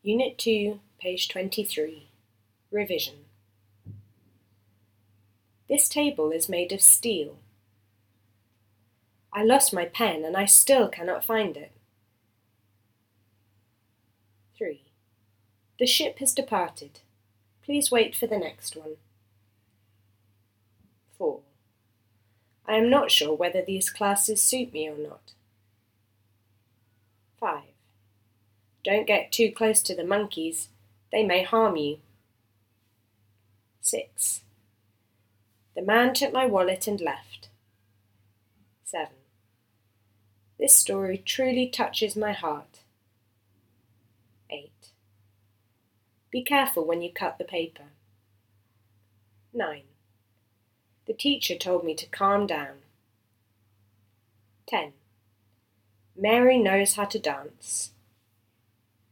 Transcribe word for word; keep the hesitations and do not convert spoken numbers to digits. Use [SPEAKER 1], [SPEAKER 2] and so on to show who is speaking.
[SPEAKER 1] Unit two, page twenty-three. Revision. This table is made of steel. I lost my pen and I still cannot find it. three. The ship has departed. Please wait for the next one. four. I am not sure whether these classes suit me or not. five. Don't get too close to the monkeys. They may harm you. six. The man took my wallet and left. seven. This story truly touches my heart. eight. Be careful when you cut the paper. nine. The teacher told me to calm down. ten. Mary knows how to dance.